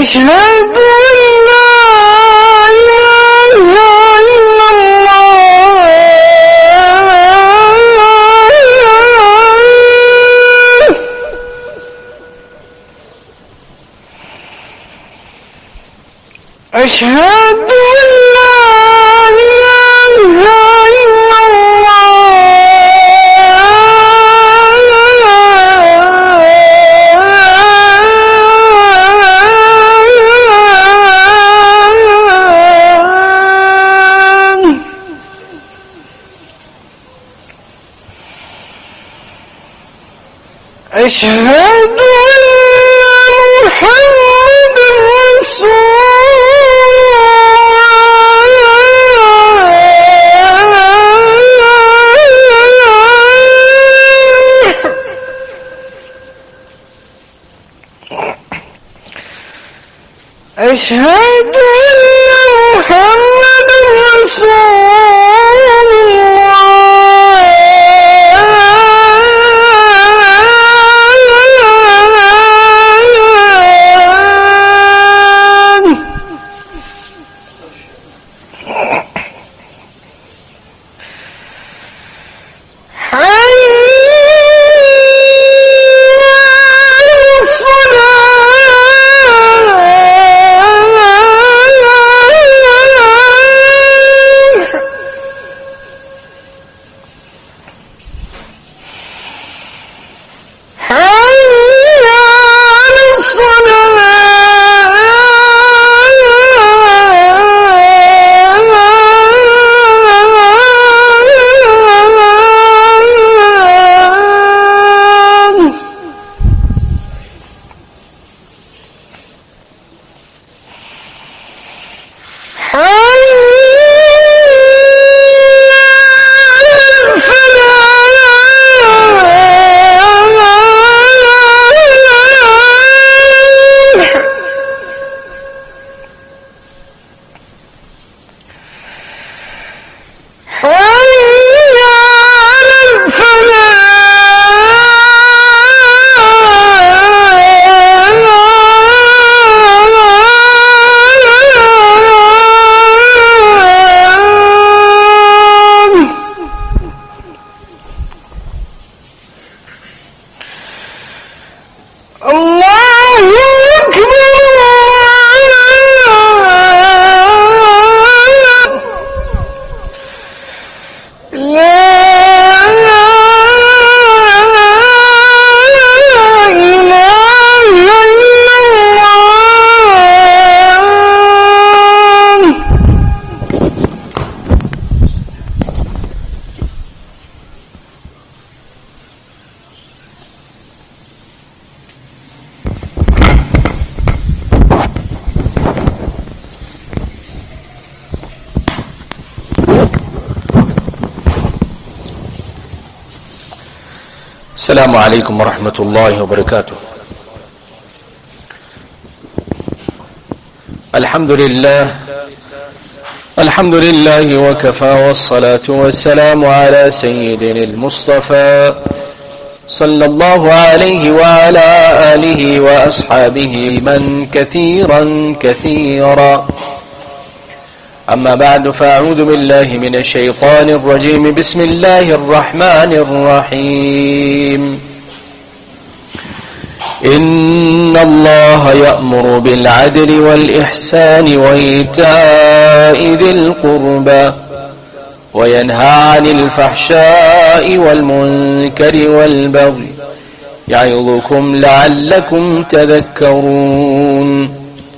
أشهد أن لا إله إلا الله أشهد أن لا إله إلا أشهد أن محمد رسول الله أشهد أن محمد رسول السلام عليكم ورحمة الله وبركاته. الحمد لله وكفى، والصلاة والسلام على سيدنا المصطفى صلى الله عليه وعلى آله وأصحابه من كثيرا. أما بعد، فأعوذ بالله من الشيطان الرجيم. بسم الله الرحمن الرحيم. إن الله يأمر بالعدل والإحسان وإيتاء ذي القربى وينهى عن الفحشاء والمنكر والبغي يعظكم لعلكم تذكرون.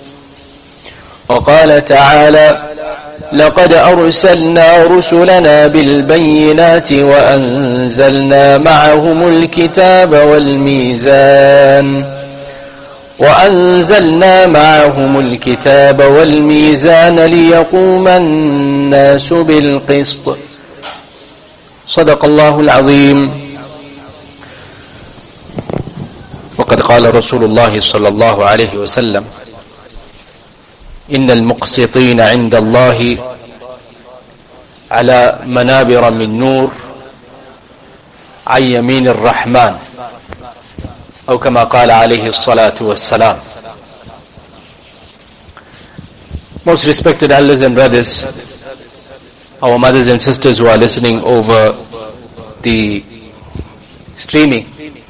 وقال تعالى: لقد أرسلنا رسلنا بالبينات وأنزلنا معهم الكتاب والميزان ليقوم الناس بالقسط. صدق الله العظيم. وقد قال رسول الله صلى الله عليه وسلم: إن المقسطين عند الله على منابر من نور عن يمين الرحمن، أو كما قال عليه الصلاة والسلام. Most respected elders and brothers, our mothers and sisters who are listening over the streaming.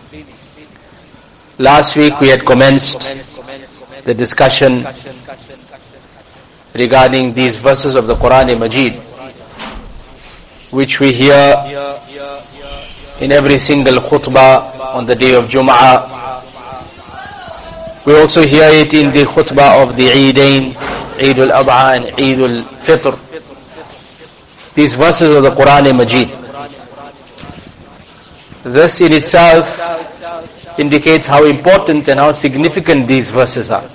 Last week we had commenced the discussion regarding these verses of the Quran Majid, which we hear in every single khutbah on the day of Jum'ah. We also hear it in the khutbah of the Eidain, Eid al-Adha and Eid al-Fitr. These verses of the Quran Majid. This in itself indicates how important and how significant these verses are.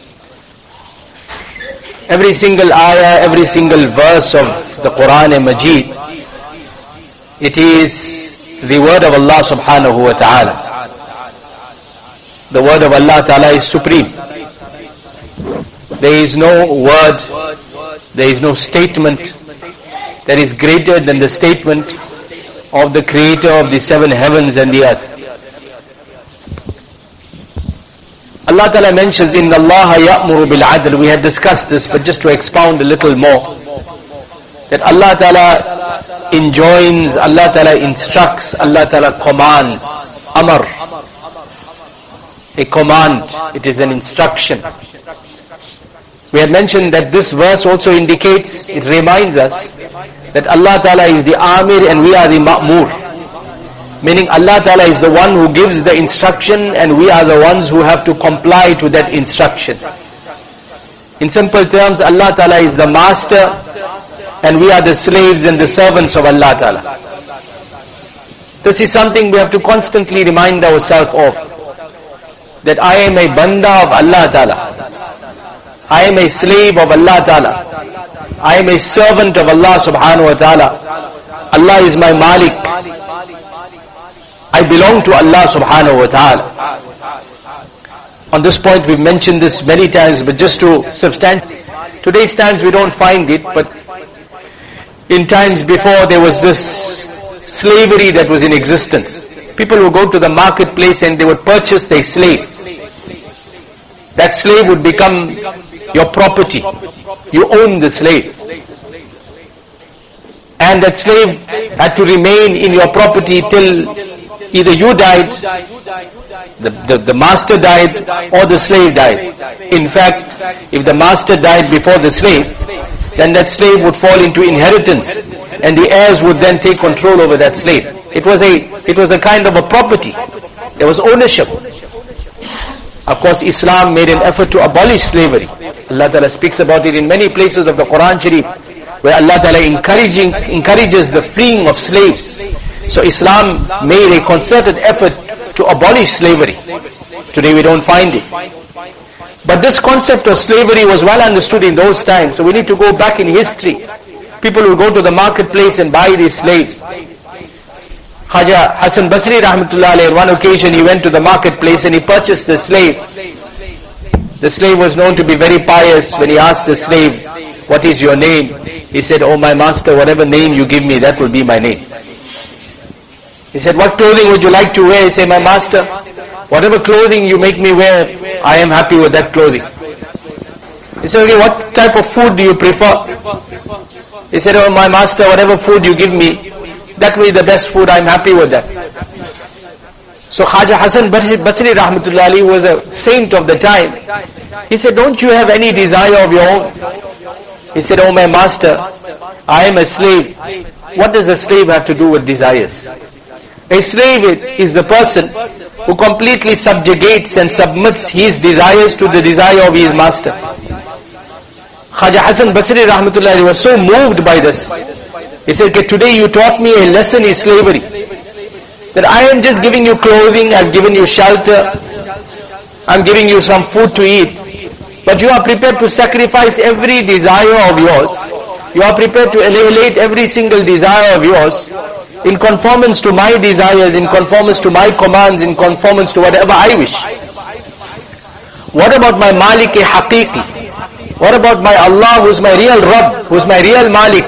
Every single ayah, every single verse of the Quran Majid, it is the word of Allah subhanahu wa ta'ala. The word of Allah ta'ala is supreme. There is no word, there is no statement that is greater than the statement of the creator of the seven heavens and the earth. Allah ta'ala mentions, Inna Allah ya'muru bil adl. We had discussed this, but just to expound a little more, that Allah ta'ala enjoins, Allah ta'ala instructs, Allah ta'ala commands. Amar. A command, it is an instruction. We had mentioned that this verse also indicates, it reminds us that Allah Ta'ala is the Amir and we are the Ma'mur. Meaning Allah Ta'ala is the one who gives the instruction and we are the ones who have to comply to that instruction. In simple terms, Allah Ta'ala is the master and we are the slaves and the servants of Allah Ta'ala. This is something we have to constantly remind ourselves of. That I am a banda of Allah Ta'ala. I am a slave of Allah Ta'ala. I am a servant of Allah subhanahu wa ta'ala. Allah is my Malik. I belong to Allah subhanahu wa ta'ala. On this point we've mentioned this many times, but just to substantiate, today's times we don't find it, but in times before there was this slavery that was in existence. People would go to the marketplace and they would purchase a slave. That slave would become your property. You own the slave. And that slave had to remain in your property till either you died, the master died, or the slave died. In fact, if the master died before the slave, then that slave would fall into inheritance and the heirs would then take control over that slave. It was a kind of a property. There was ownership. Of course, Islam made an effort to abolish slavery. Allah Ta'ala speaks about it in many places of the Quran Sharif, where Allah Ta'ala encourages the freeing of slaves. So Islam made a concerted effort to abolish slavery. Today we don't find it. But this concept of slavery was well understood in those times. So we need to go back in history. People will go to the marketplace and buy these slaves. Khaja Hasan Basri rahmatullah alayhi, on one occasion he went to the marketplace and he purchased the slave. The slave was known to be very pious. When he asked the slave, what is your name? He said, oh my master, whatever name you give me, that will be my name. He said, what clothing would you like to wear? He said, my master, whatever clothing you make me wear, I am happy with that clothing. He said, okay, what type of food do you prefer? He said, oh my master, whatever food you give me, that will be the best food, I am happy with that. So Khaja Hasan Basri rahmatullah alayhi was a saint of the time. He said, don't you have any desire of your own? He said, oh my master, I am a slave. What does a slave have to do with desires? A slave is the person who completely subjugates and submits his desires to the desire of his master. Khaja Hasan Basri rahmatullah alayhi was so moved by this. He said, okay, today you taught me a lesson in slavery. That I am just giving you clothing, I've given you shelter, I'm giving you some food to eat. But you are prepared to sacrifice every desire of yours. You are prepared to annihilate every single desire of yours in conformance to my desires, in conformance to my commands, in conformance to whatever I wish. What about my Malik-e-Haqiqi? What about my Allah, who's my real Rabb, who's my real Malik?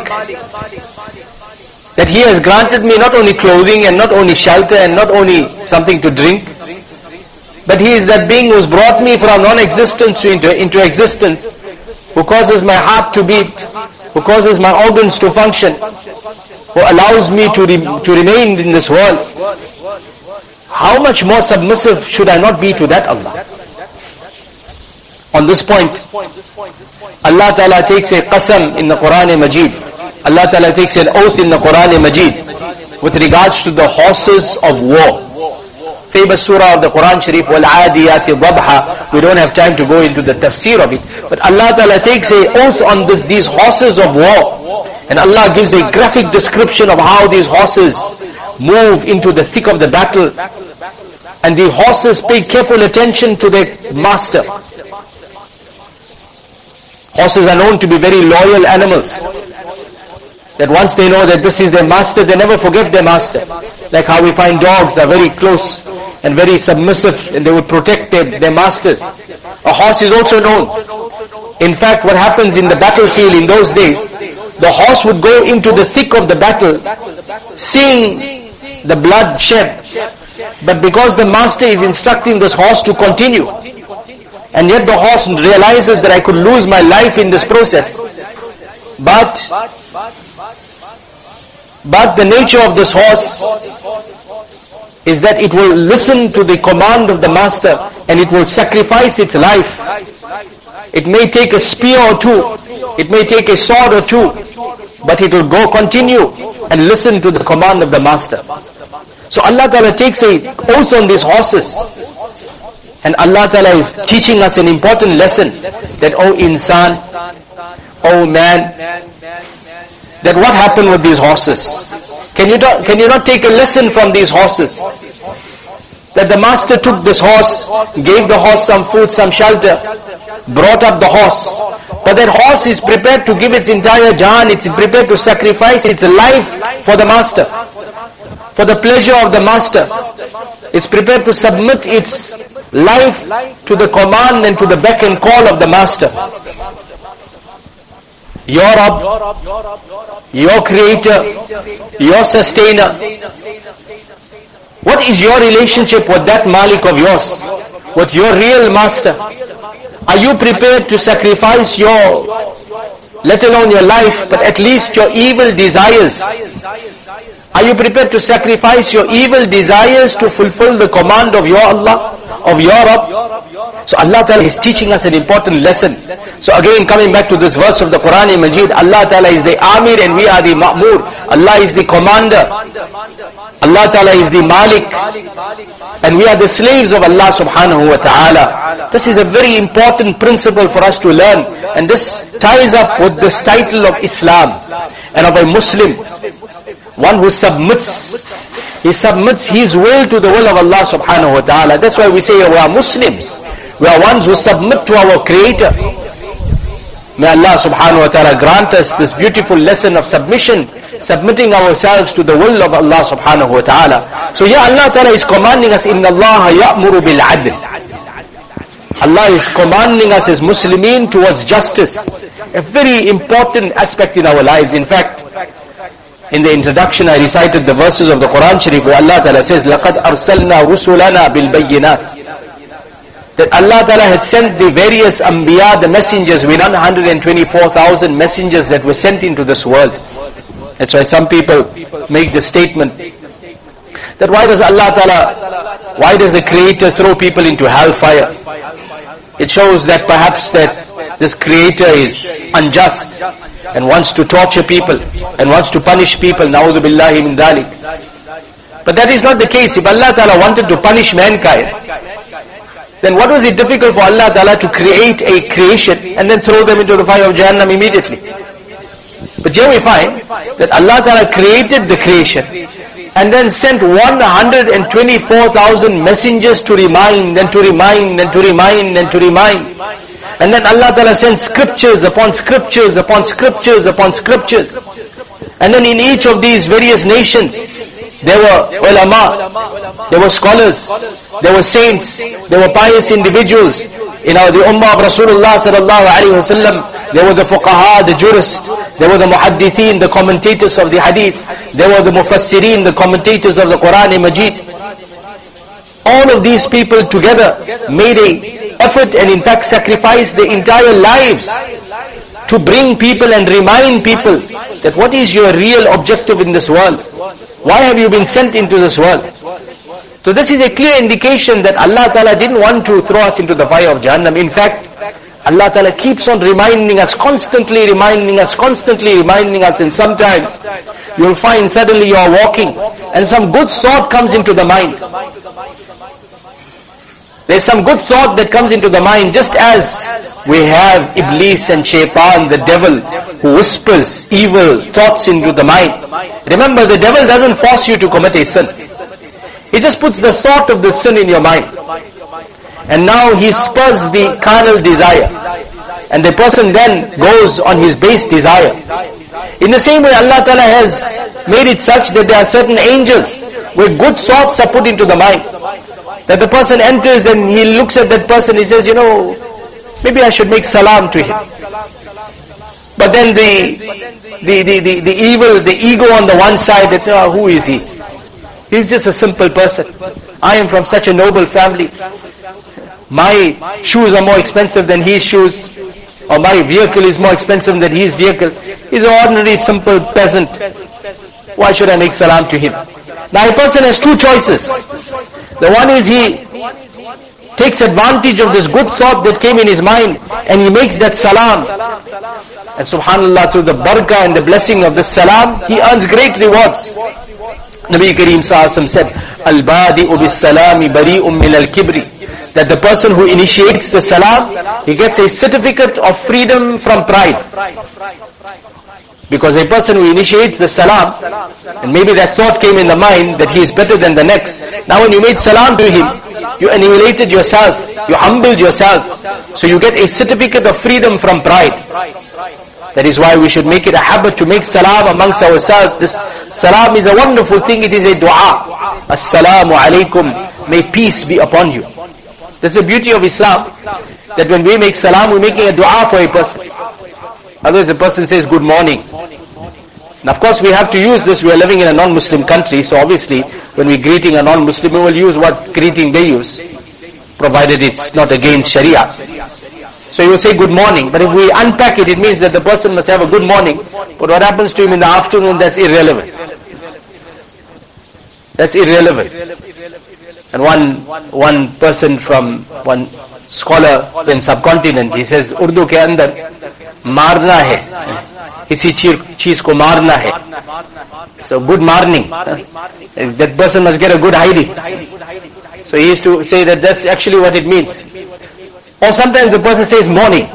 That He has granted me not only clothing and not only shelter and not only something to drink, but He is that being who's brought me from non-existence into existence. who causes my heart to beat, who causes my organs to function, who allows me to remain in this world. How much more submissive should I not be to that Allah? On this point, Allah Ta'ala takes a qasam in the Quran Majid. Allah Ta'ala takes an oath in the Quran Majid with regards to the horses of war. Famous surah of the Quran Sharif, وَالْعَادِيَاتِ ضَبْحًا. We don't have time to go into the tafsir of it. But Allah Ta'ala takes a oath on these horses of war. And Allah gives a graphic description of how these horses move into the thick of the battle. And the horses pay careful attention to their master. Horses are known to be very loyal animals. That once they know that this is their master, they never forget their master. Like how we find dogs are very close and very submissive, and they would protect their masters. A horse is also known. In fact, what happens in the battlefield in those days, the horse would go into the thick of the battle, seeing the blood shed. But because the master is instructing this horse to continue, and yet the horse realizes that I could lose my life in this process. But the nature of this horse is that it will listen to the command of the master and it will sacrifice its life. It may take a spear or two, it may take a sword or two, but it will continue and listen to the command of the master. So Allah Ta'ala takes an oath on these horses. And Allah Ta'ala is teaching us an important lesson, that O insan, O man, that what happened with these horses? Can you not take a lesson from these horses? That the master took this horse, gave the horse some food, some shelter, brought up the horse. But that horse is prepared to give its entire jaan, it's prepared to sacrifice its life for the master, for the pleasure of the master. It's prepared to submit its life to the command and to the beck and call of the master. Your Rabb, your creator, your sustainer. What is your relationship with that Malik of yours? With your real master? Are you prepared to sacrifice your, let alone your life, but at least your evil desires? Are you prepared to sacrifice your evil desires to fulfill the command of your Allah, of your Rabb? So Allah Ta'ala is teaching us an important lesson. So again, coming back to this verse of the Quran Majid, Allah Ta'ala is the Amir and we are the Ma'mur. Allah is the commander. Allah Ta'ala is the Malik. And we are the slaves of Allah Subhanahu wa Ta'ala. This is a very important principle for us to learn. And this ties up with this title of Islam and of a Muslim. One who submits. He submits his will to the will of Allah Subhanahu wa Ta'ala. That's why we say we are Muslims. We are ones who submit to our Creator. May Allah Subhanahu wa Ta'ala grant us this beautiful lesson of submission, submitting ourselves to the will of Allah Subhanahu wa Ta'ala. So here Allah Ta'ala is commanding us, Inna Allah ya'muru bil adl. Allah is commanding us as Muslimin towards justice. A very important aspect in our lives. In fact, in the introduction I recited the verses of the Quran Sharif where Allah Ta'ala says, لَقَدْ أَرْسَلْنَا رُسُلَنَا بِالْبَيِّنَاتِ. That Allah Ta'ala had sent the various Anbiya, the messengers, with 124,000 messengers that were sent into this world. That's why some people make the statement that why does the Creator throw people into hellfire? It shows that perhaps that this Creator is unjust and wants to torture people and wants to punish people. Na'udhu billahi min dhalik. But that is not the case. If Allah Ta'ala wanted to punish mankind, then what was it difficult for Allah Ta'ala to create a creation and then throw them into the fire of Jahannam immediately? But here we find that Allah Ta'ala created the creation and then sent 124,000 messengers to remind and to remind and to remind and to remind. And then Allah Ta'ala sent scriptures upon scriptures upon scriptures upon scriptures. And then in each of these various nations, there were ulama, there were scholars, there were saints, there were pious individuals. In the ummah of Rasulullah sallallahu alaihi wasallam, there were the fuqaha, the jurists, there were the muhaddithin, the commentators of the hadith, there were the mufassirin, the commentators of the Quran Majid. All of these people together made an effort and in fact sacrificed their entire lives to bring people and remind people that what is your real objective in this world? Why have you been sent into this world? So this is a clear indication that Allah Ta'ala didn't want to throw us into the fire of Jahannam. In fact, Allah Ta'ala keeps on reminding us, constantly reminding us, and sometimes you'll find suddenly you are walking and some good thought comes into the mind. There's some good thought that comes into the mind, just as we have Iblis and Shaitan, the devil, who whispers evil thoughts into the mind. Remember, the devil doesn't force you to commit a sin. He just puts the thought of the sin in your mind. And now he spurs the carnal desire. And the person then goes on his base desire. In the same way, Allah Ta'ala has made it such that there are certain angels where good thoughts are put into the mind. That the person enters and he looks at that person, he says, maybe I should make salam to him. But then the evil, the ego on the one side, that who is he? He's just a simple person. I am from such a noble family. My shoes are more expensive than his shoes. Or my vehicle is more expensive than his vehicle. He's an ordinary simple peasant. Why should I make salam to him? Now a person has two choices. The one is he takes advantage of this good thought that came in his mind and he makes that salam. And subhanallah, through the barakah and the blessing of the salam, he earns great rewards. Nabi Kareem Sallallahu said, Al-Badi'u bis-salami bari'un min al-kibri. That the person who initiates the salam, he gets a certificate of freedom from pride. Because a person who initiates the salam, and maybe that thought came in the mind that he is better than the next. Now when you made salam to him, you annihilated yourself, you humbled yourself. So you get a certificate of freedom from pride. That is why we should make it a habit to make salam amongst ourselves. This salam is a wonderful thing, it is a dua. Assalamu alaikum, may peace be upon you. This is the beauty of Islam, that when we make salam, we're making a dua for a person. Otherwise the person says good morning. And of course we have to use this, we are living in a non-Muslim country, so obviously when we're greeting a non-Muslim, we will use what greeting they use, provided it's not against Sharia. So you will say good morning, but if we unpack it, it means that the person must have a good morning, but what happens to him in the afternoon, that's irrelevant. That's irrelevant. And one person from, one scholar in subcontinent, he says, Urdu ke andar, marna hai. Kisi cheez ko marna hai. So good morning. That person must get a good hiding. So he used to say that that's actually what it means. Or sometimes the person says morning,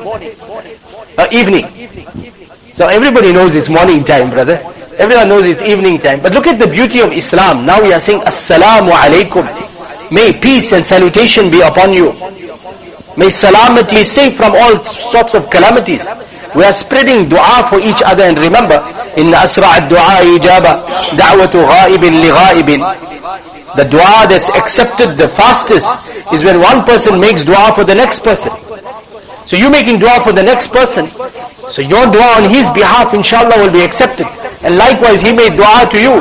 or evening. So everybody knows it's morning time, brother. Everyone knows it's evening time. But look at the beauty of Islam. Now we are saying, Assalamu alaikum. May peace and salutation be upon you. May salamati safe from all sorts of calamities. We are spreading dua for each other. And remember, Inna asra' ad-du'a ijaba, da'watu ghaibin li ghaibin. The dua that's accepted the fastest is when one person makes dua for the next person. So you making dua for the next person, so your dua on his behalf inshallah will be accepted. And likewise he made dua to you.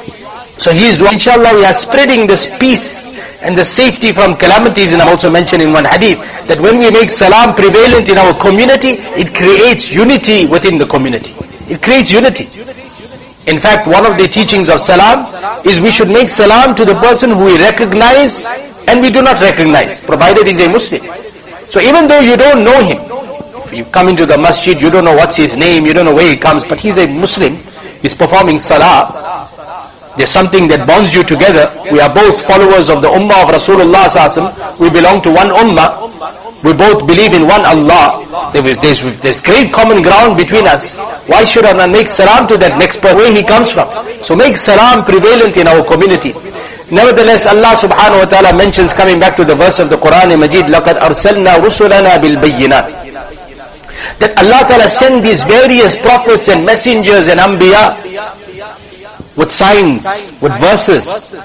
So his dua, inshallah, we are spreading this peace and the safety from calamities. And I also mentioned in one hadith that when we make salam prevalent in our community, it creates unity within the community. It creates unity. In fact, one of the teachings of salam is we should make salam to the person who we recognize and we do not recognize, provided he is a Muslim. So even though you don't know him, if you come into the masjid, you don't know what's his name, you don't know where he comes, but he's a Muslim, he's performing salah, there's something that bonds you together. We are both followers of the ummah of Rasulullah sallallahu alaihi wasallam. We belong to one ummah. We both believe in one Allah. There's great common ground between us. Why should I not make salam to that next person where he comes from? So make salam prevalent in our community. Nevertheless, Allah subhanahu wa ta'ala mentions, coming back to the verse of the Quran Majid, لَقَدْ أَرْسَلْنَا رُسُلَنَا بِالْبَيِّنَاتِ, that Allah ta'ala sent these various prophets and messengers and anbiya with signs, with verses.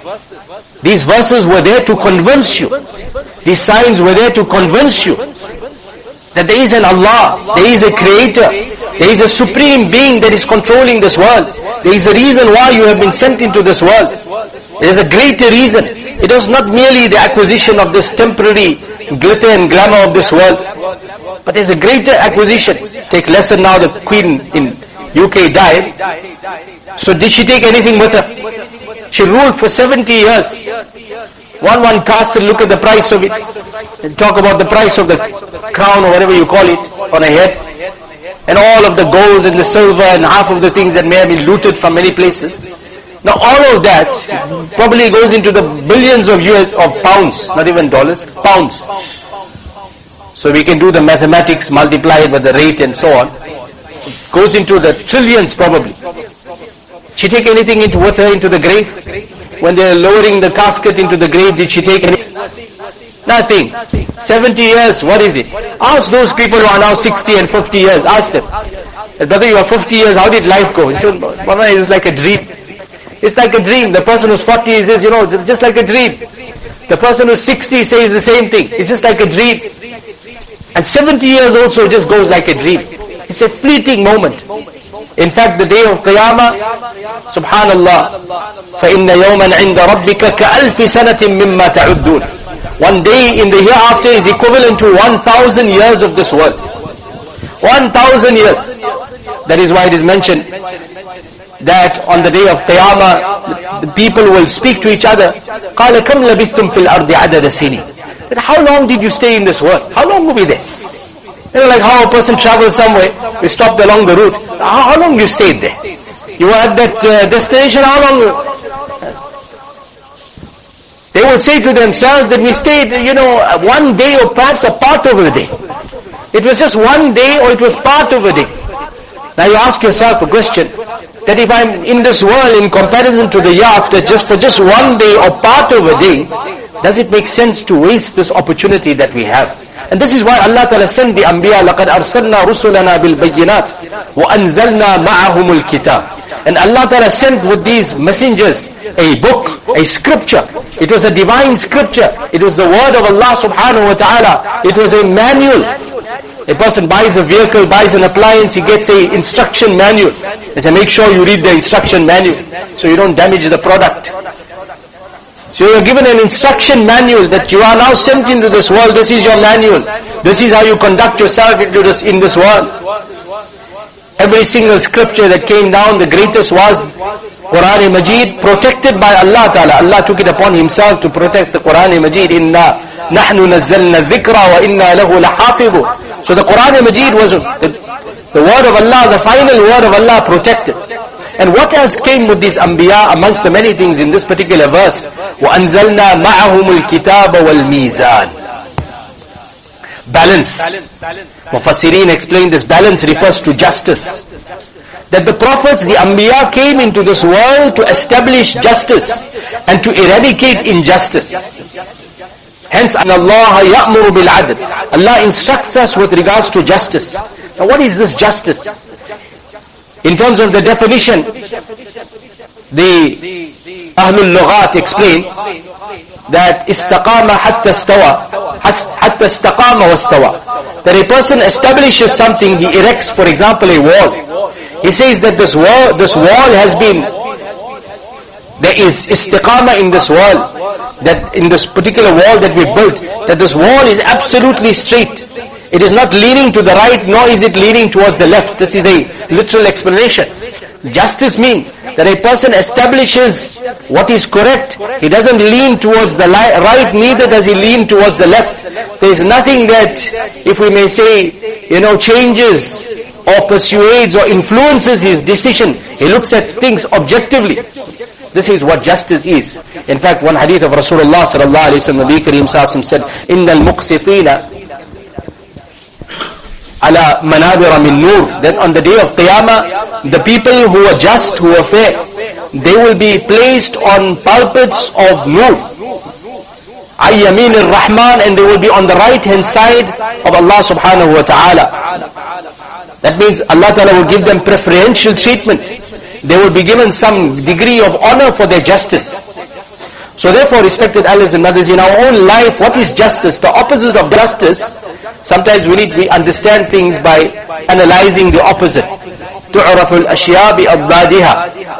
These verses were there to convince you. These signs were there to convince you that there is an Allah, there is a creator, there is a supreme being that is controlling this world. There is a reason why you have been sent into this world. There is a greater reason. It was not merely the acquisition of this temporary glitter and glamour of this world. But there's a greater acquisition. Take lesson now, the Queen in UK died. So did she take anything with her? She ruled for 70 years. One cast and look at the price of it. And talk about the price of the crown or whatever you call it on her head. And all of the gold and the silver and half of the things that may have been looted from many places. Now all of that probably goes into the billions of pounds, not even dollars, pounds. So we can do the mathematics, multiply it with the rate and so on. It goes into the trillions probably. She take anything with her into the grave? When they are lowering the casket into the grave, did she take anything? Nothing. 70 years, what is it? Ask those people who are now 60 and 50 years, ask them. Brother, you are 50 years, how did life go? He said, Mama, it's like a dream. It's like a dream. The person who's 40 says, it's just like a dream. The person who's 60 says the same thing. It's just like a dream. And 70 years also just goes like a dream. It's a fleeting moment. In fact, the day of Qiyamah, Subhanallah, فَإِنَّ يَوْمًا عِنْدَ رَبِّكَ كَأَلْفِ سَنَةٍ مِمَّا تَعُدُّونَ. One day in the hereafter is equivalent to 1,000 years of this world. 1,000 years. That is why it is mentioned that on the day of Qiyamah, the people will speak to each other. قَالَ كَمْ لَبِثْتُمْ فِي الْأَرْضِ عَدَدَ سِنِينَ. How long did you stay in this world? How long were we there? Like how a person travels somewhere, we stopped along the route. How long you stayed there? You were at that destination, how long? They will say to themselves that we stayed, 1 day or perhaps a part of a day. It was just 1 day or it was part of a day. Now you ask yourself a question, that if I'm in this world in comparison to the year after, for just 1 day or part of a day, does it make sense to waste this opportunity that we have? And this is why Allah Ta'ala sent the Anbiya, لَقَدْ أَرْسَلْنَا رُسُلَنَا بِالْبَيِّنَاتِ وَأَنزَلْنَا مَعَهُمُ الْكِتَابِ. And Allah Ta'ala sent with these messengers a book, a scripture. It was a divine scripture. It was the word of Allah Subhanahu wa Ta'ala. It was a manual. A person buys a vehicle, buys an appliance, he gets a instruction manual. They say, make sure you read the instruction manual so you don't damage the product. So you are given an instruction manual that you are now sent into this world. This is your manual. This is how you conduct yourself in this world. Every single scripture that came down, the greatest was Quran Majid, protected by Allah Ta'ala. Allah took it upon Himself to protect the Quran Majid. Inna nahnu nazzalna dhikra wa inna lahu lahafidhu. So the Quran Majid was the word of Allah, the final word of Allah protected. And what else came with these Anbiya amongst the many things in this particular verse? وَأَنزَلْنَا مَعَهُمُ الْكِتَابَ وَالْمِيزَانِ. Balance. Mufassirin explained this balance refers to justice. That the prophets, the Anbiya came into this world to establish justice and to eradicate injustice. Hence, Allah ya'muru bil adl. Allah instructs us with regards to justice. Now what is this justice? In terms of the definition, the Ahlul Lughat explain that istaqama hatta istaqama wastawa. That a person establishes something, he erects, for example, a wall. He says that this wall has been, there is istiqama in this wall, that in this particular wall that we built, that this wall is absolutely straight. It is not leaning to the right, nor is it leaning towards the left. This is a literal explanation. Justice means that a person establishes what is correct. He doesn't lean towards the right, neither does he lean towards the left. There is nothing that, if we may say, changes or persuades or influences his decision. He looks at things objectively. This is what justice is. In fact, one hadith of Rasulullah sallallahu alaihi wasallam, Nabi Kareem sallallahu alaihi wasallam said, "Innal muqsitina ala manabira min nur." That on the day of Qiyamah, the people who are just, who are fair, they will be placed on pulpits of nur. Ayyamin al-Rahman, and they will be on the right hand side of Allah subhanahu wa ta'ala. That means Allah ta'ala will give them preferential treatment. They will be given some degree of honor for their justice. So therefore, respected elders and mothers, in our own life, what is justice? The opposite of justice, sometimes we understand things by analyzing the opposite. تُعْرَفُ الْأَشْيَاءِ بِأَضْدَادِهَا.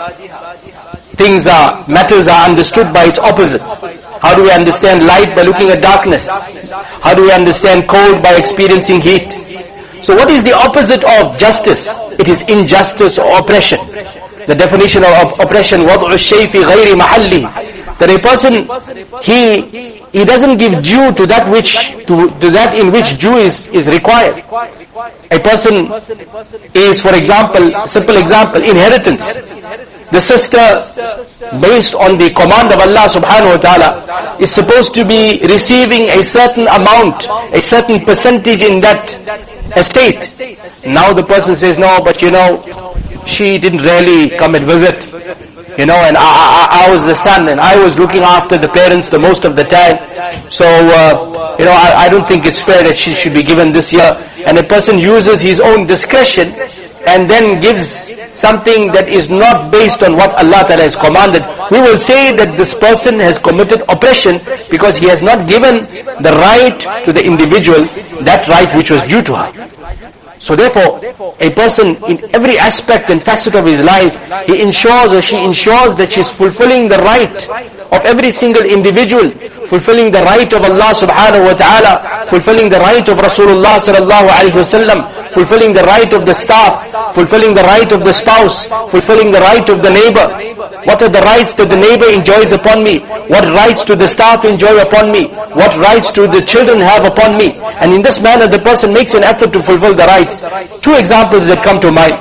Matters are understood by its opposite. How do we understand light? By looking at darkness. How do we understand cold? By experiencing heat. So what is the opposite of justice? It is injustice or oppression. The definition of oppression, وَضْعُ الشَّيْء فِي غَيْرِ مَحَلِّهِ. That a person, he doesn't give due to that to that in which due is required. A person is, for example, simple example, inheritance. The sister, based on the command of Allah subhanahu wa ta'ala, is supposed to be receiving a certain amount, a certain percentage in that estate. Now the person says, no, but she didn't really come and visit, and I was the son, and I was looking after the parents the most of the time. So, I don't think it's fair that she should be given this year. And a person uses his own discretion and then gives something that is not based on what Allah Ta'ala has commanded. We will say that this person has committed oppression because he has not given the right to the individual, that right which was due to her. So therefore, a person in every aspect and facet of his life, he ensures or she ensures that she is fulfilling the right of every single individual, fulfilling the right of Allah subhanahu wa ta'ala, fulfilling the right of Rasulullah sallallahu alayhi wa sallam, fulfilling the right of the staff, fulfilling the right of the spouse, fulfilling the right of the neighbor. What are the rights that the neighbor enjoys upon me? What rights do the staff enjoy upon me? What rights do the children have upon me? And in this manner the person makes an effort to fulfill the rights. Two examples that come to mind,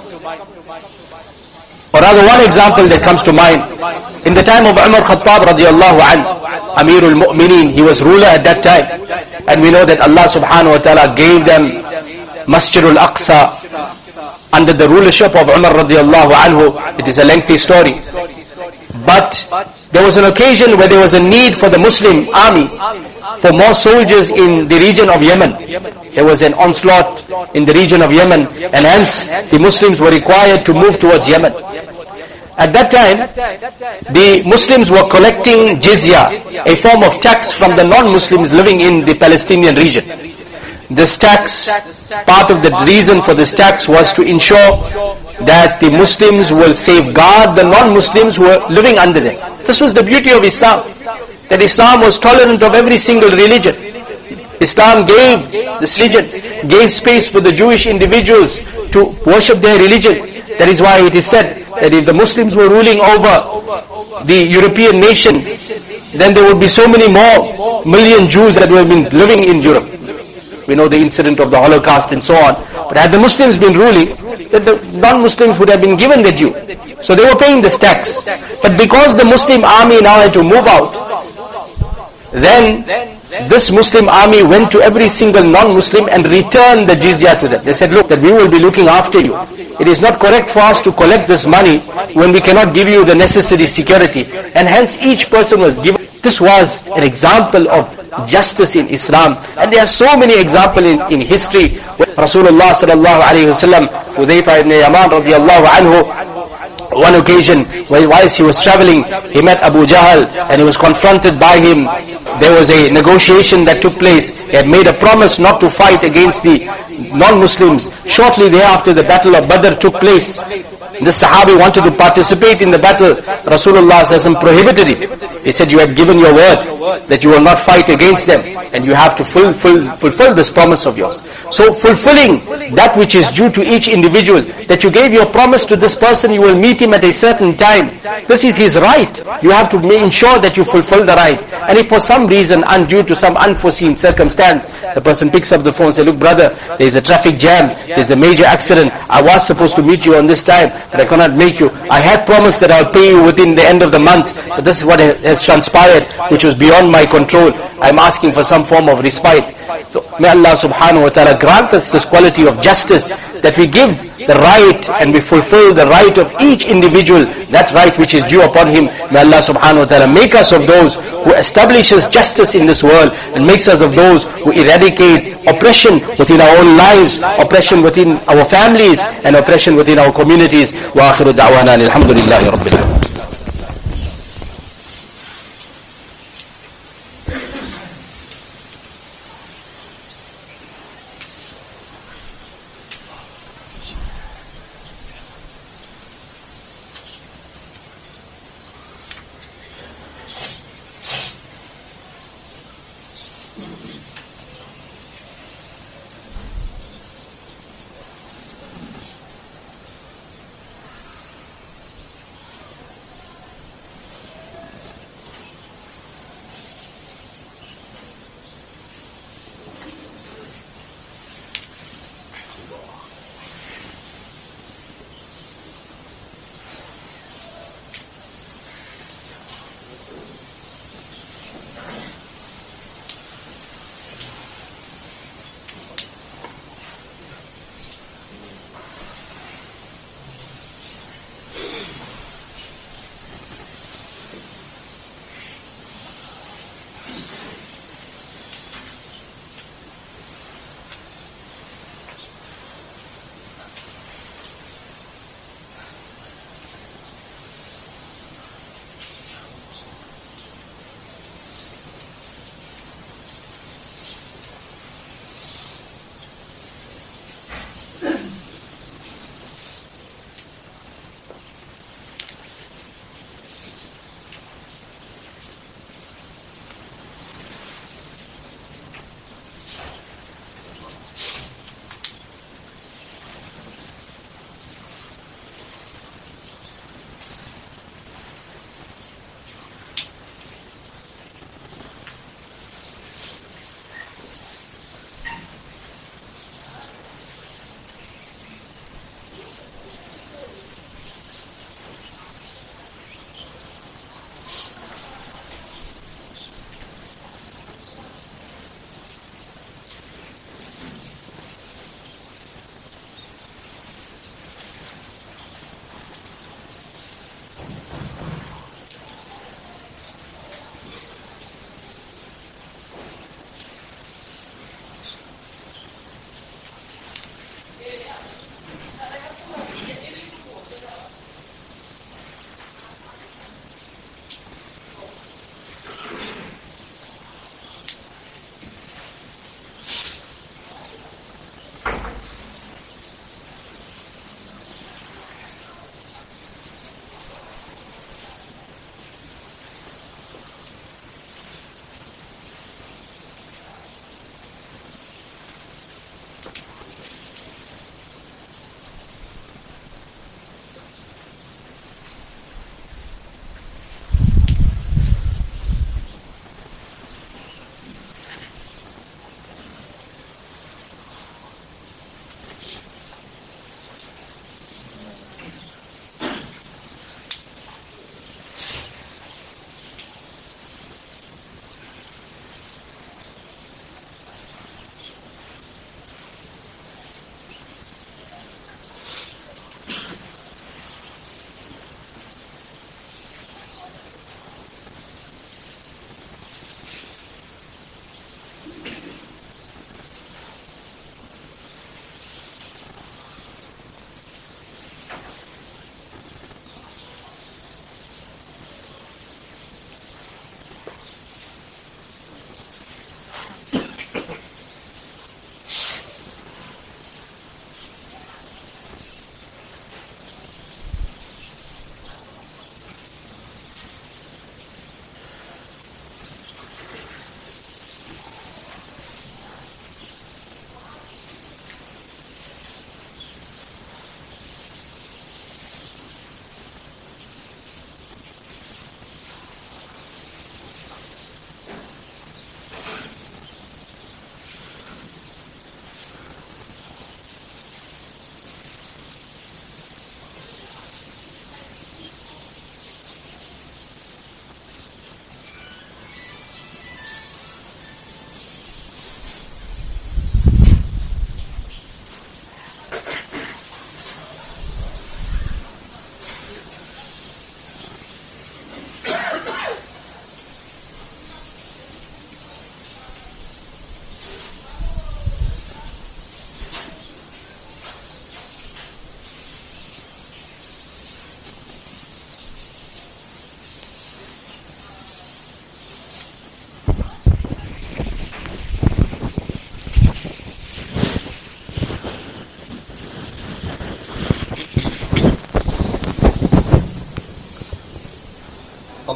or rather one example that comes to mind. In the time of Umar Khattab radiallahu anhu, Amirul Mu'mineen, he was ruler at that time, and we know that Allah subhanahu wa ta'ala gave them Masjidul Aqsa under the rulership of Umar radiallahu anhu. It is a lengthy story, but there was an occasion where there was a need for the Muslim army, for more soldiers in the region of Yemen. There was an onslaught in the region of Yemen, and hence the Muslims were required to move towards Yemen. At that time, the Muslims were collecting jizya, a form of tax from the non-Muslims living in the Palestinian region. This tax, part of the reason for this tax was to ensure that the Muslims will safeguard the non-Muslims who were living under them. This was the beauty of Islam, that Islam was tolerant of every single religion. Islam gave this religion, gave space for the Jewish individuals to worship their religion. That is why it is said that if the Muslims were ruling over the European nation, then there would be so many more million Jews that would have been living in Europe. We know the incident of the Holocaust and so on. But had the Muslims been ruling, then the non-Muslims would have been given the due. So they were paying this tax. But because the Muslim army now had to move out, then this Muslim army went to every single non-Muslim and returned the jizya to them. They said, look, that we will be looking after you. It is not correct for us to collect this money when we cannot give you the necessary security. And hence each person was given. This was an example of justice in Islam. And there are so many examples in history. Rasulullah sallallahu alayhi wa sallam, Hudayfa ibn Yaman radiallahu anhu, one occasion, whilst he was traveling, he met Abu Jahl and he was confronted by him. There was a negotiation that took place. He had made a promise not to fight against the non-Muslims. Shortly thereafter, the battle of Badr took place. This Sahabi wanted to participate in the battle. Rasulullah ﷺ prohibited it. He said, you had given your word that you will not fight against them, and you have to fulfill this promise of yours. So fulfilling that which is due to each individual, that you gave your promise to this person, you will meet him at a certain time. This is his right. You have to ensure that you fulfill the right. And if for some reason, undue to some unforeseen circumstance, the person picks up the phone and says, look brother, there is a traffic jam, there is a major accident, I was supposed to meet you on this time, but I cannot make you. I had promised that I'll pay you within the end of the month, but this is what has transpired, which was beyond my control. I'm asking for some form of respite. So may Allah subhanahu wa ta'ala grant us this quality of justice, that we give the right and we fulfill the right of each individual, that right which is due upon him. May Allah subhanahu wa ta'ala make us of those who establishes justice in this world, and makes us of those who eradicate oppression within our own lives, oppression within our families, and oppression within our communities. Wa akhiru da'wana alhamdulillahi rabbil alamin.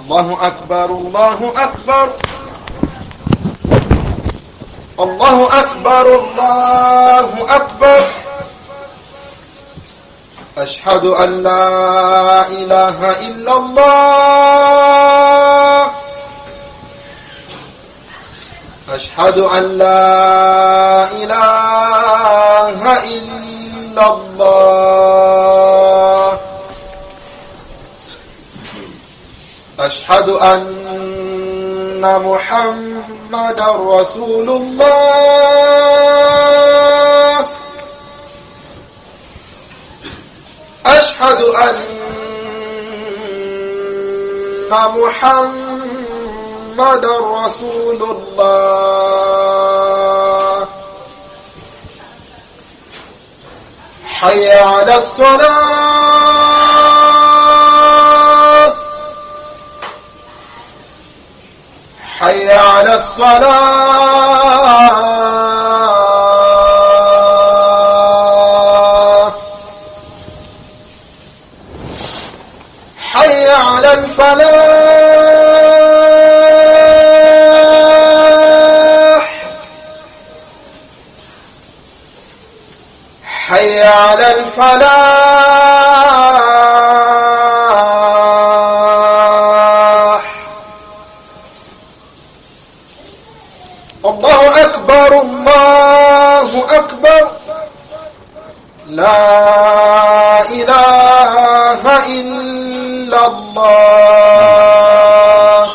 الله أكبر الله أكبر الله أكبر الله أكبر أشهد أن لا إله إلا الله أشهد أن لا إله إلا الله أشهد أن محمد رسول الله أشهد أن محمد رسول الله حي على الصلاة حي على الصلاة حي على الفلاح حي على الفلاح الله أكبر الله أكبر لا إله إلا الله.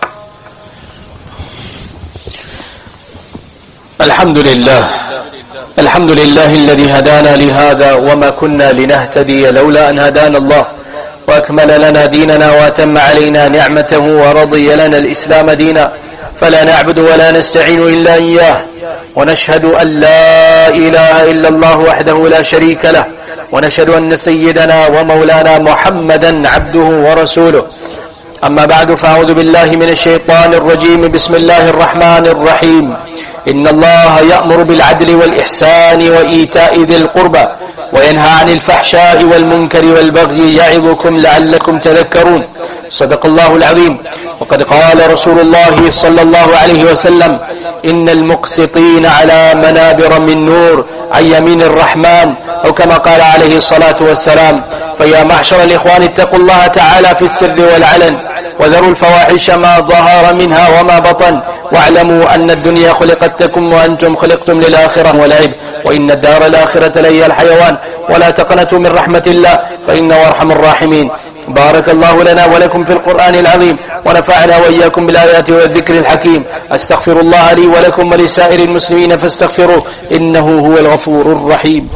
الحمد لله الذي هدانا لهذا وما كنا لنهتدي لولا أن هدانا الله وأكمل لنا ديننا وأتم علينا نعمته ورضي لنا الإسلام دينا فلا نعبد ولا نستعين إلا إياه ونشهد أن لا إله إلا الله وحده لا شريك له ونشهد أن سيدنا ومولانا محمدا عبده ورسوله. أما بعد فأعوذ بالله من الشيطان الرجيم. بسم الله الرحمن الرحيم. إن الله يأمر بالعدل والإحسان وإيتاء ذي القربى وينهى عن الفحشاء والمنكر والبغي يعظكم لعلكم تذكرون. صدق الله العظيم. وقد قال رسول الله صلى الله عليه وسلم إن المقسطين على منابر من نور عن يمين الرحمن أو كما قال عليه الصلاة والسلام. فيا معشر الإخوان اتقوا الله تعالى في السر والعلن وذروا الفواحش ما ظهر منها وما بطن واعلموا أن الدنيا خلقت لكم وأنتم خلقتم للآخرة والعب وإن الدار الآخرة لهي الحيوان ولا تقنطوا من رحمة الله فإنه أرحم الراحمين. بارك الله لنا ولكم في القرآن العظيم ونفعنا وإياكم بالآيات والذكر الحكيم. أستغفر الله لي ولكم ولسائر المسلمين فاستغفروه إنه هو الغفور الرحيم.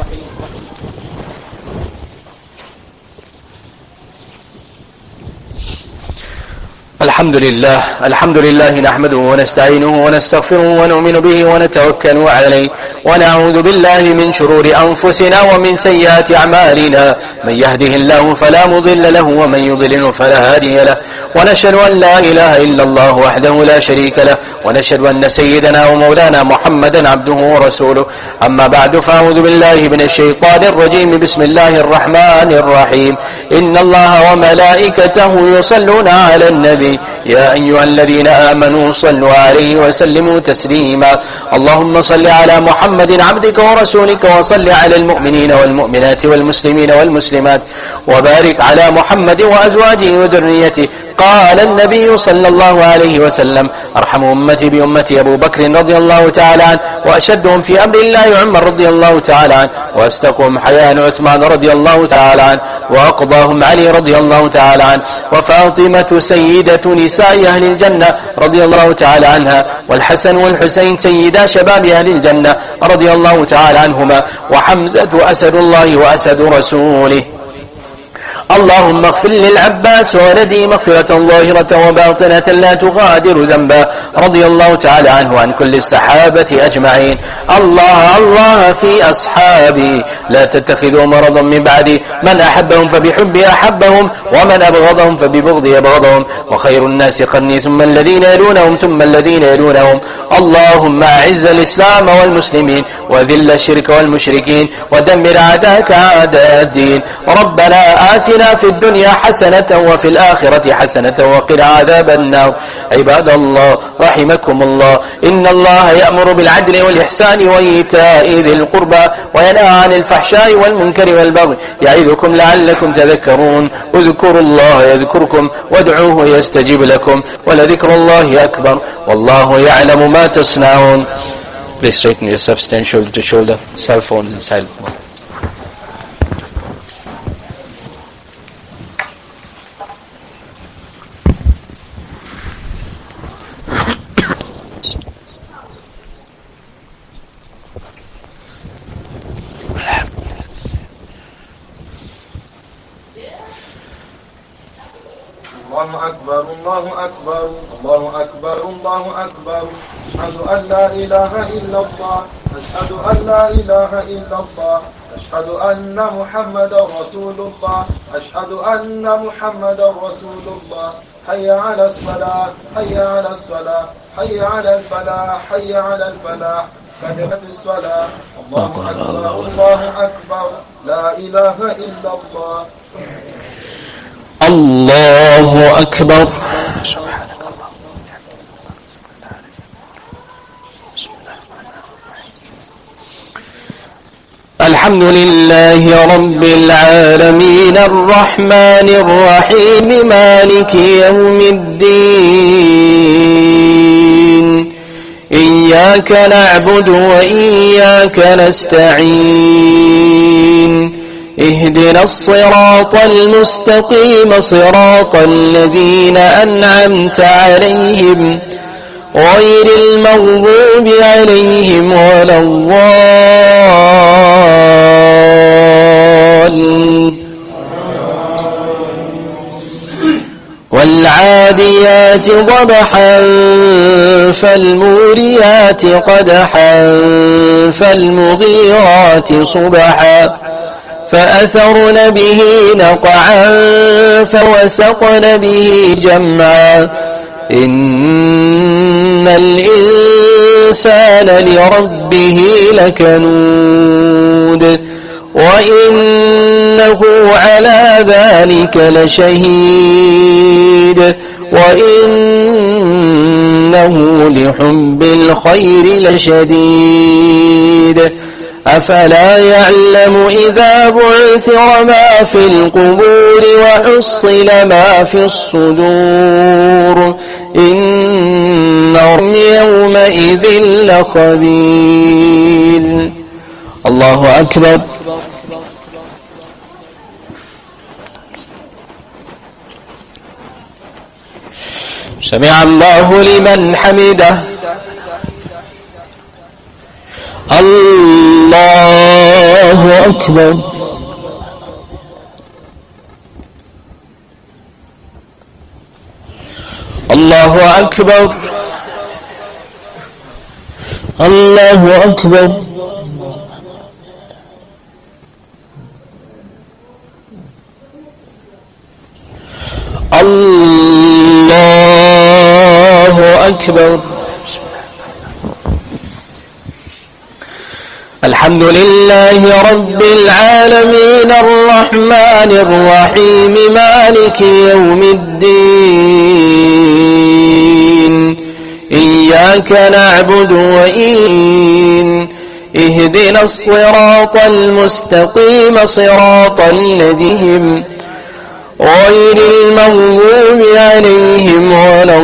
الحمد لله نحمده ونستعينه ونستغفره ونؤمن به ونتوكل عليه ونعوذ بالله من شرور أنفسنا ومن سيئات أعمالنا من يهده الله فلا مضل له ومن يضلل فلا هادي له ونشهد أن لا إله إلا الله وحده لا شريك له ونشهد أن سيدنا ومولانا محمدا عبده ورسوله. أما بعد فأعوذ بالله من الشيطان الرجيم. بسم الله الرحمن الرحيم. إن الله وملائكته يصلون على النبي يا أيها الذين آمنوا صلوا عليه وسلموا تسليما. اللهم صل على محمد عبدك ورسولك وصل على المؤمنين والمؤمنات والمسلمين والمسلمات وبارك على محمد وأزواجه وذريته. قال النبي صلى الله عليه وسلم أرحم أمتي بأمتي أبو بكر رضي الله تعالى عنه وأشدهم في أمر الله عمر رضي الله تعالى عنه وأصدقهم حياء عثمان رضي الله تعالى عنه وأقضاهم علي رضي الله تعالى عنه وفاطمة سيدة نساء أهل الجنة رضي الله تعالى عنها والحسن والحسين سيدا شباب أهل الجنة رضي الله تعالى عنهما وحمزة أسد الله وأسد رسوله. اللهم اغفر للعباس ولدي مغفرة ظاهرة وباطنة لا تغادر ذنبا رضي الله تعالى عنه وعن كل الصحابة أجمعين. الله في أصحابي لا تتخذوا مرضا من بعدي من أحبهم فبحبي أحبهم ومن أبغضهم فببغضي أبغضهم وخير الناس قرني ثم الذين يلونهم ثم الذين يلونهم. اللهم أعز الإسلام والمسلمين وذل الشرك والمشركين ودمر أعداءك أعداء الدين. ربنا آتنا في الدنيا حسنة وفي الآخرة حسنة وقنا عذاب النار. عباد الله رحمكم الله، إن الله يأمر بالعدل والإحسان وإيتاء ذي القربى وينهى عن الفحشاء والمنكر والبغي يعظكم لعلكم تذكرون. اذكروا الله يذكركم وادعوه يستجب لكم ولذكر الله أكبر والله يعلم ما تصنعون. Please straighten yourself, stand shoulder to shoulder. Cell phones in silent mode. الله أكبر الله أكبر الله أكبر الله أكبر. أشهد أن لا إله إلا الله أشهد أن لا إله إلا الله أشهد أن محمدا رسول الله أشهد أن محمدا رسول الله. حي على الصلاة حي على الصلاة حي على الفلاح حي على الفلاح. كلمة الصلاة. الله أكبر الله أكبر لا إله إلا الله. الله أكبر. سبحانك اللهم. الحمد لله رب العالمين الرحمن الرحيم مالك يوم الدين. إياك نعبد وإياك نستعين. اهدنا الصراط المستقيم صراط الذين أنعمت عليهم غير المغضوب عليهم ولا الضالين. والعاديات ضبحا فالموريات قدحا فالمغيرات صبحا فأثرن به نقعا فوسطن به جمعا. إن الإنسان لربه لكنود وإنه على ذلك لشهيد وإنه لحب الخير لشديد. أفلا يعلم إذا بعثر ما في القبور وحصل ما في الصدور إنهم يومئذ لخبير. الله أكبر. سمع الله لمن حمده. الله أكبر. الله أكبر. الله أكبر. الله أكبر. الحمد لله رب العالمين الرحمن الرحيم مالك يوم الدين. إياك نعبد وإياك اهدنا الصراط المستقيم صراط الذين غير المغضوب عليهم ولا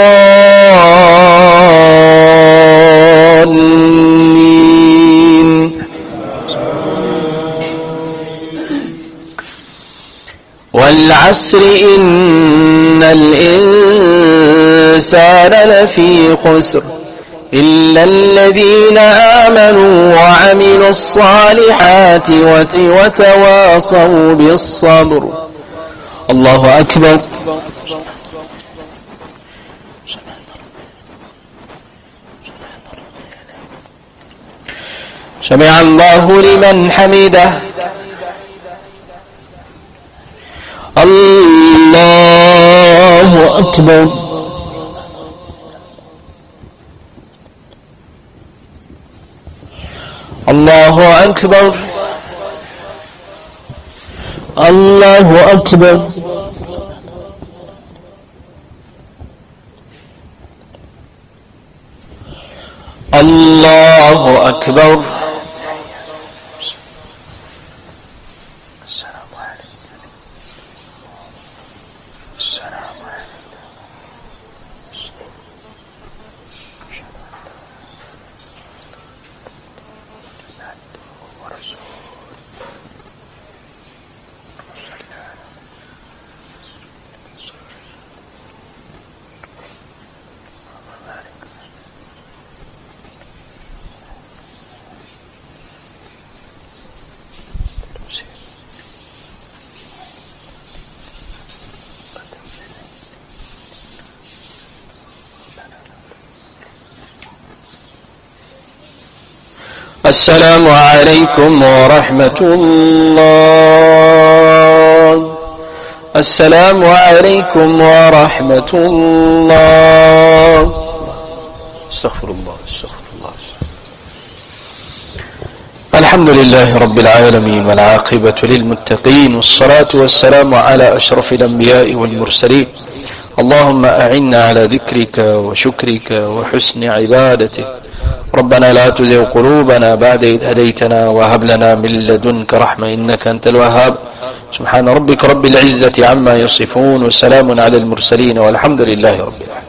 الضالين. والعصر إن الإنسان لفي خسر إلا الذين آمنوا وعملوا الصالحات وتواصوا بالصبر. الله أكبر. سمع الله لمن حمده. الله أكبر. الله أكبر الله أكبر الله أكبر. السلام عليكم ورحمة الله. السلام عليكم ورحمة الله. استغفر الله استغفر الله. الحمد لله رب العالمين والعاقبة للمتقين والصلاة والسلام على أشرف الأنبياء والمرسلين. اللهم أعنا على ذكرك وشكرك وحسن عبادتك. ربنا لا تزغ قلوبنا بعد إذ هديتنا وهب لنا من لدنك رحمة إنك أنت الوهاب. سبحان ربك رب العزة عما يصفون وسلام على المرسلين والحمد لله رب العالمين.